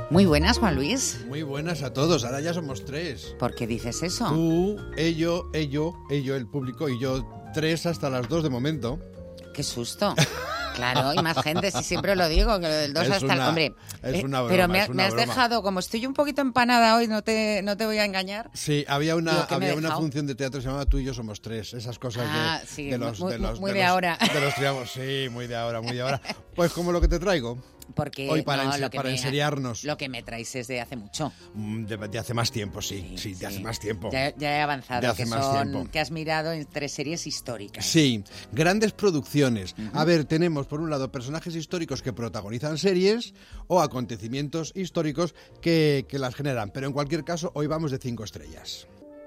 Muy buenas, Juan Luis. Muy buenas a todos, ahora ya somos 3. ¿Por qué dices eso? Tú, ello, el público y yo 3 hasta las 2 de momento. ¡Qué susto! Claro, y más gente, si siempre lo digo, que lo del 2 Es hasta el... una- Hombre, es una broma, pero me es una has broma. dejado, como estoy un poquito empanada hoy, no te voy a engañar. Sí, había Digo, ¿qué me he una dejado? función de teatro que se llamaba Tú y yo somos 3. Esas cosas Ah, de, sí, de los... muy- de los- muy de de los- ahora. De los triamos, sí, muy de ahora. Pues como lo que te traigo. Porque Hoy para, no, para enseriarnos. Lo que me traes es de hace mucho. De hace más tiempo, sí, de hace más tiempo. Ya he avanzado, De hace que más son tiempo. que has mirado en 3 series históricas. Sí, grandes producciones. A ver, tenemos por un lado personajes históricos que protagonizan series o acontecimientos históricos que las generan. Pero en cualquier caso, hoy vamos de 5 estrellas.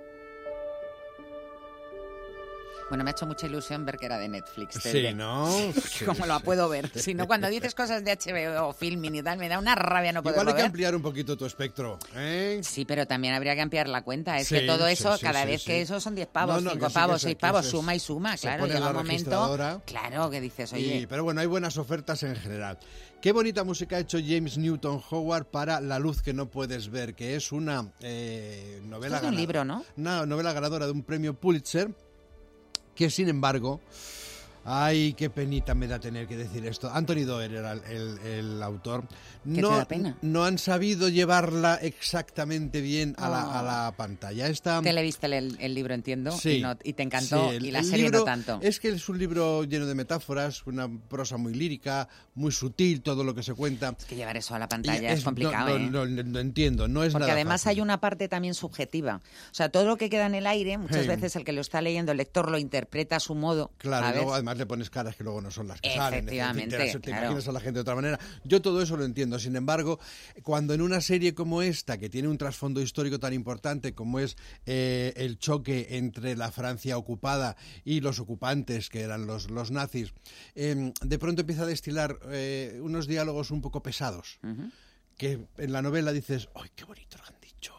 Bueno, me ha hecho mucha ilusión ver que era de Netflix. Sí, ¿no? Sí, ¿Cómo lo puedo ver? Si no, cuando dices cosas de HBO o Filmin y tal, me da una rabia no poderlo Igual hay que ver. ampliar un poquito tu espectro, ¿eh? Sí, pero también habría que ampliar la cuenta. Es Sí, que todo sí, eso, sí, cada sí, vez sí. que eso son 10 pavos, No, 5 que sí, pavos, que 6 se- pavos, que se- suma y suma. se Claro, pone llega la un momento... registradora. Claro, que dices, oye... Pero bueno, hay buenas ofertas en general. Qué bonita música ha hecho James Newton Howard para La luz que no puedes ver, que es una novela Es de un libro, ¿no? Una novela ganadora de un premio Pulitzer, que sin embargo... Ay, qué penita me da tener que decir esto. Anthony Doerr era el autor. ¿Qué te da pena? No han sabido llevarla exactamente bien a la pantalla. Te leíste el libro, entiendo, Sí, y te encantó, sí, y la el serie libro no tanto. Es que es un libro lleno de metáforas, una prosa muy lírica, muy sutil, todo lo que se cuenta. Es que llevar eso a la pantalla Y es complicado, ¿eh? no entiendo, no es Porque nada además fácil. hay una parte también subjetiva. O sea, todo lo que queda en el aire, muchas Sí. veces el que lo está leyendo, el lector, lo interpreta a su modo. Claro, y ¿sabes? luego además le pones caras que luego no son las que salen. Efectivamente, En fin, te claro. imaginas a la gente de otra manera. Yo todo eso lo entiendo. Sin embargo, cuando en una serie como esta, que tiene un trasfondo histórico tan importante como es el choque entre la Francia ocupada y los ocupantes, que eran los nazis, de pronto empieza a destilar unos diálogos un poco pesados, que en la novela dices, ¡ay, qué bonito lo han dicho!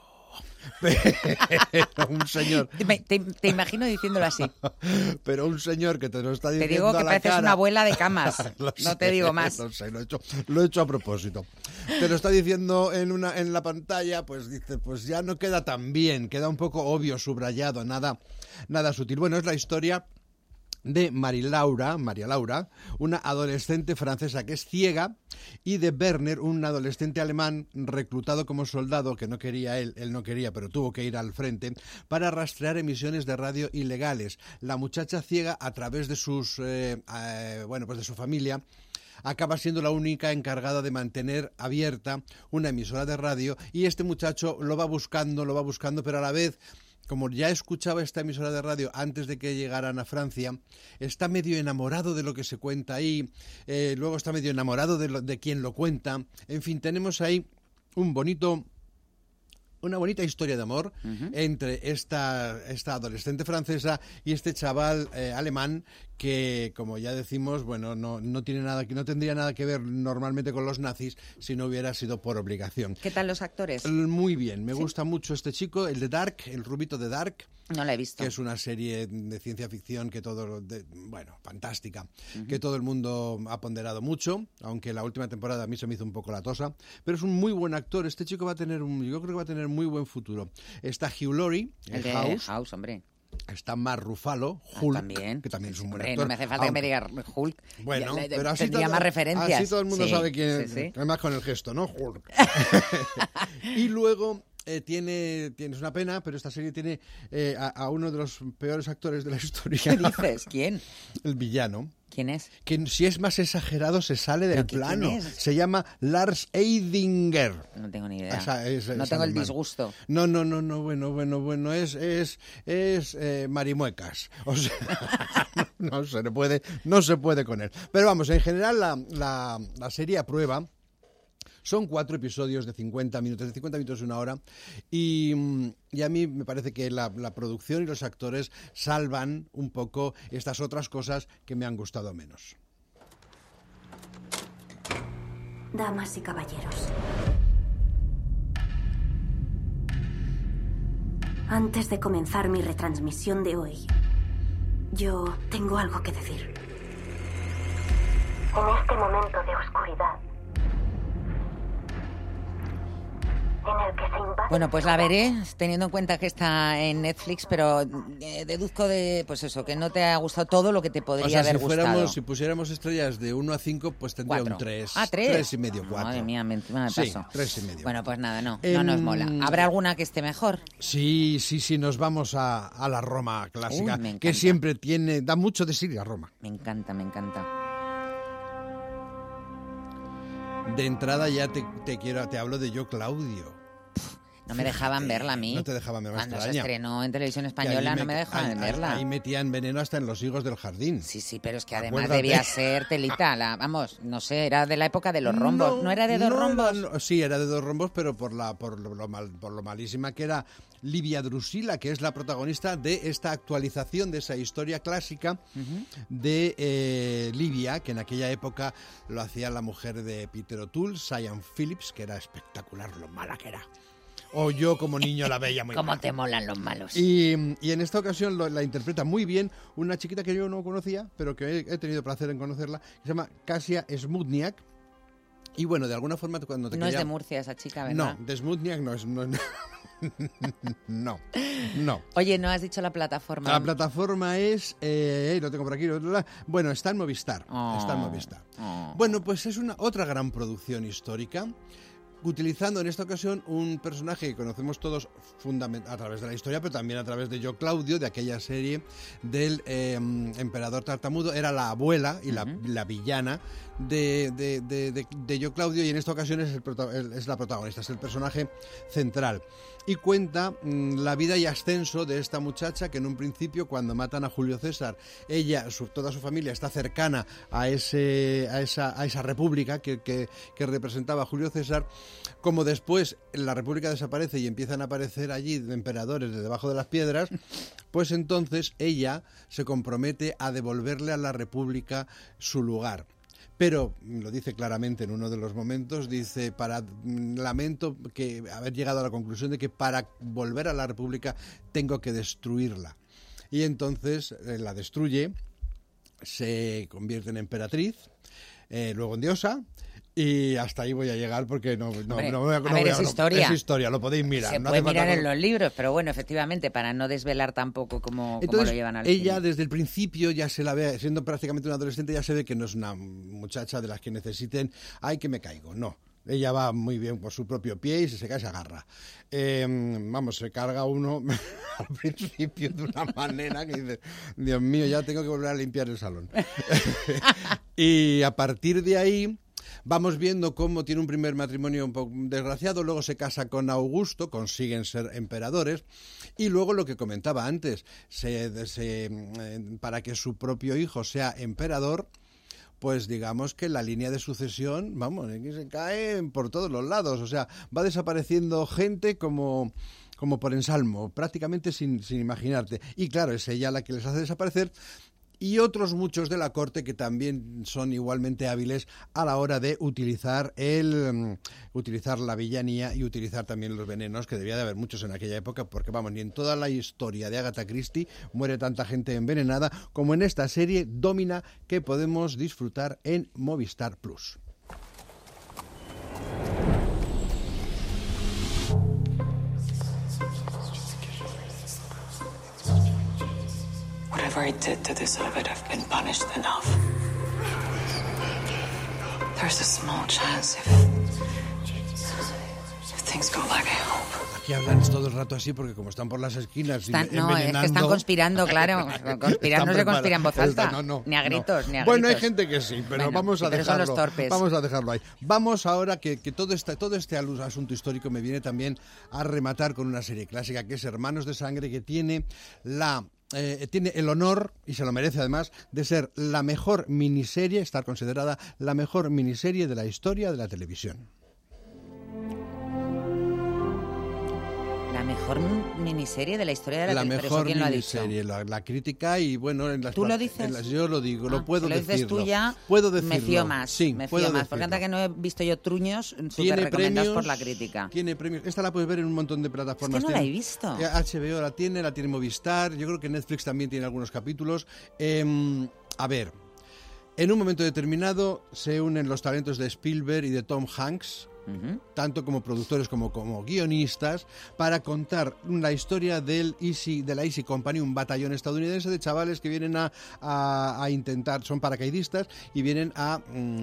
Pero un señor... Te imagino diciéndolo así. Pero un señor que te lo está Te diciendo digo que a la pareces cara... una abuela de camas. Lo No sé, te digo más. Lo sé, lo he hecho a propósito. Te lo está diciendo en la pantalla, pues dice, pues ya no queda tan bien, queda un poco obvio, subrayado, nada sutil. Bueno, es la historia de María Laura, una adolescente francesa que es ciega, y de Werner, un adolescente alemán reclutado como soldado, que no quería él no quería, pero tuvo que ir al frente, para rastrear emisiones de radio ilegales. La muchacha ciega, a través de sus, pues de su familia, acaba siendo la única encargada de mantener abierta una emisora de radio, y este muchacho lo va buscando, pero a la vez, como ya escuchaba esta emisora de radio antes de que llegaran a Francia, está medio enamorado de lo que se cuenta ahí, luego está medio enamorado de quien lo cuenta. En fin, tenemos ahí una bonita historia de amor entre esta adolescente francesa y este chaval alemán que, como ya decimos, bueno, no tendría nada que ver normalmente con los nazis si no hubiera sido por obligación. ¿Qué tal los actores? Muy bien, me gusta mucho este chico, el de Dark, el rubito de Dark. No la he visto. Que es una serie de ciencia ficción fantástica, que todo el mundo ha ponderado mucho, aunque la última temporada a mí se me hizo un poco latosa, pero es un muy buen actor. Este chico yo creo que va a tener muy buen futuro. Está Hugh Laurie, el de House, hombre. Está Mark Ruffalo, Hulk, también. que también es un buen Hombre, actor. no me hace falta que me diga Hulk. Bueno, Ya, pero así tendría más referencias. Así todo el mundo Sí, sabe quién, sí. además con el gesto, ¿no? Hulk. Y luego tienes una pena, pero esta serie tiene a uno de los peores actores de la historia. ¿Qué dices? ¿Quién? El villano. ¿Quién es? Que si es más exagerado se sale del plano. ¿Quién es? Se llama Lars Eidinger. No tengo ni idea. No tengo el disgusto. No, bueno, es Marimuecas. O sea, no se puede con él. Pero vamos, en general la serie aprueba. Son 4 episodios de 50 minutos y una hora, y a mí me parece que la producción y los actores salvan un poco estas otras cosas que me han gustado menos. Damas y caballeros, antes de comenzar mi retransmisión de hoy, yo tengo algo que decir. En este momento de oscuridad, en el que se invade... Bueno, pues la veré, teniendo en cuenta que está en Netflix, pero deduzco de, pues eso, que no te ha gustado todo lo que te podría haber gustado. Si pusiéramos estrellas de 1 a 5, pues tendría 4. un 3. Ah, 3. 3 y medio, 4. Madre mía, me paso. Sí, 3 y medio. Bueno, pues nada, no nos mola. ¿Habrá alguna que esté mejor? Sí, nos vamos a la Roma clásica, Me encanta. que siempre da mucho de sí a Roma. Me encanta, me encanta. De entrada ya te hablo de Yo, Claudio. No me dejaban verla a mí. No te dejaban verla, Cuando se extraña. estrenó en televisión española no me dejaban verla. Ahí metían veneno hasta en los higos del jardín. Sí, pero es que además Acuérdate. debía ser telita. Vamos, no sé, era de la época de los rombos. ¿No era de dos rombos? No, sí, era de 2 rombos, pero por lo malísima que era Livia Drusila, que es la protagonista de esta actualización de esa historia clásica de Livia, que en aquella época lo hacía la mujer de Peter O'Toole, Sian Phillips, que era espectacular lo mala que era. O yo como niño la veía muy ¿Cómo mal. te molan los malos? Y en esta ocasión la interpreta muy bien una chiquita que yo no conocía, pero que he tenido placer en conocerla, que se llama Kasia Smudniak. Y bueno, de alguna forma cuando te No quería... es de Murcia esa chica, ¿verdad? No, de Smudniak no es... No. Oye, ¿no has dicho la plataforma? La plataforma es... lo tengo por aquí. Bueno, está en Movistar. Está en Movistar. Bueno, pues es otra gran producción histórica, utilizando en esta ocasión un personaje que conocemos todos a través de la historia, pero también a través de Yo, Claudio, de aquella serie del emperador tartamudo. Era la abuela y la villana de Yo, Claudio, y en esta ocasión es la protagonista, es el personaje central. Y cuenta la vida y ascenso de esta muchacha que en un principio, cuando matan a Julio César, toda su familia está cercana a esa república que representaba a Julio César. Como después la república desaparece y empiezan a aparecer allí emperadores de debajo de las piedras, pues entonces ella se compromete a devolverle a la república su lugar. Pero lo dice claramente en uno de los momentos, dice, lamento haber llegado a la conclusión de que para volver a la república tengo que destruirla. Y entonces la destruye, se convierte en emperatriz, luego en diosa. Y hasta ahí voy a llegar porque no es historia. Es historia, lo podéis mirar. Se puede mirar en los libros, pero bueno, efectivamente, para no desvelar tampoco cómo lo llevan al ella cine. desde el principio ya se la ve, siendo prácticamente una adolescente, ya se ve que no es una muchacha de las que necesiten, ¡ay, que me caigo! No. Ella va muy bien por su propio pie y si se cae se agarra. Se carga uno al principio de una manera que dice, Dios mío, ya tengo que volver a limpiar el salón. Y a partir de ahí vamos viendo cómo tiene un primer matrimonio un poco desgraciado, luego se casa con Augusto, consiguen ser emperadores, y luego lo que comentaba antes, para que su propio hijo sea emperador, pues digamos que la línea de sucesión, se cae por todos los lados, o sea, va desapareciendo gente como por ensalmo, prácticamente sin imaginarte. Y claro, es ella la que les hace desaparecer, y otros muchos de la corte que también son igualmente hábiles a la hora de utilizar la villanía y utilizar también los venenos, que debía de haber muchos en aquella época, porque ni en toda la historia de Agatha Christie muere tanta gente envenenada como en esta serie Domina, que podemos disfrutar en Movistar Plus. Whatever I did to deserve it, I've been punished enough. There's a small chance if things go like I hope. Aquí hablan todo el rato así porque como están por las esquinas envenenando... es que están conspirando, claro. Conspirar no se conspira en voz alta. Ni a gritos, ni a gritos. Bueno, hay gente que sí, pero vamos a dejarlo. Son los torpes. Vamos a dejarlo ahí. Vamos ahora que todo este asunto histórico me viene también a rematar con una serie clásica que es Hermanos de Sangre, que tiene el honor, y se lo merece además, de ser la mejor miniserie, estar considerada la mejor miniserie de la historia de la televisión. La mejor miniserie de la historia de la televisión. La mejor ¿Quién lo ha miniserie, la crítica, y bueno, ¿Tú lo dices? Yo lo digo, lo puedo decirlo. Lo dices tú ya, puedo decirlo. me fío más. Sí, me fío más, porque antes que no he visto yo truños súper recomendados por la crítica. Tiene premios. Esta la puedes ver en un montón de plataformas. Es que no la he visto. HBO la tiene Movistar, yo creo que Netflix también tiene algunos capítulos. A ver, en un momento determinado se unen los talentos de Spielberg y de Tom Hanks tanto como productores como guionistas, para contar la historia de la Easy Company, un batallón estadounidense de chavales que vienen a intentar, son paracaidistas y vienen a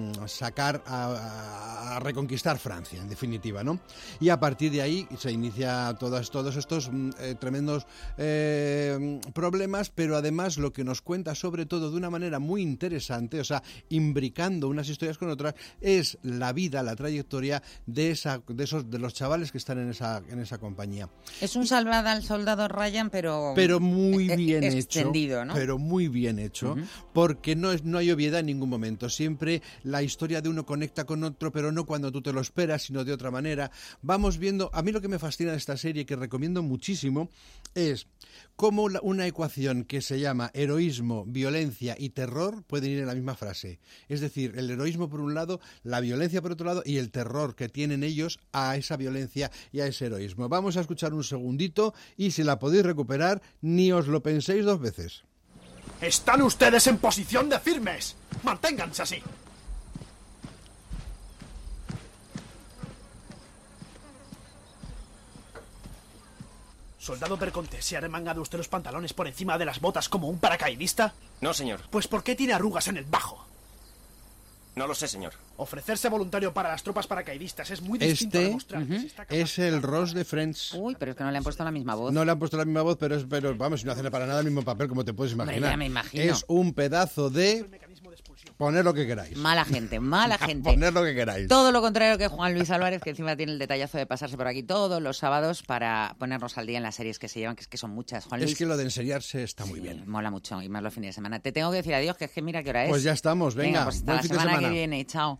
reconquistar Francia, en definitiva, ¿no? Y a partir de ahí se inicia todos estos tremendos problemas, pero además lo que nos cuenta sobre todo de una manera muy interesante, o sea, imbricando unas historias con otras, es la vida, la trayectoria de los chavales que están en esa compañía. Es un Salvada al Soldado Ryan, pero muy bien extendido, hecho, ¿no? pero muy bien hecho, porque no hay obviedad en ningún momento. Siempre la historia de uno conecta con otro, pero no cuando tú te lo esperas, sino de otra manera. Vamos viendo, a mí lo que me fascina de esta serie, que recomiendo muchísimo, es cómo una ecuación que se llama heroísmo, violencia y terror pueden ir en la misma frase. Es decir, el heroísmo por un lado, la violencia por otro lado y el terror que tienen ellos a esa violencia y a ese heroísmo. Vamos a escuchar un segundito y si la podéis recuperar, ni os lo penséis dos veces. ¡Están ustedes en posición de firmes! ¡Manténganse así! Soldado Perconte, ¿se ha remangado usted los pantalones por encima de las botas como un paracaidista? No, señor. Pues ¿por qué tiene arrugas en el bajo? No lo sé, señor. Ofrecerse voluntario para las tropas paracaidistas es muy distinto a demostrar que se está capaz Es el Ross de Friends. Uy, pero es que no le han puesto la misma voz. No le han puesto la misma voz, pero vamos, si no hace para nada el mismo papel, como te puedes imaginar. Hombre, ya me imagino. Es un pedazo de poner lo que queráis. Mala gente. Poner lo que queráis. Todo lo contrario que Juan Luis Álvarez, que encima tiene el detallazo de pasarse por aquí todos los sábados para ponernos al día en las series que se llevan, que es que son muchas, Juan Luis. Es que lo de enseriarse está muy bien. Mola mucho, y más los fines de semana. Te tengo que decir adiós, que es que mira qué hora es. Pues ya estamos, venga. Pues hasta buen la fin de semana que viene. Chao.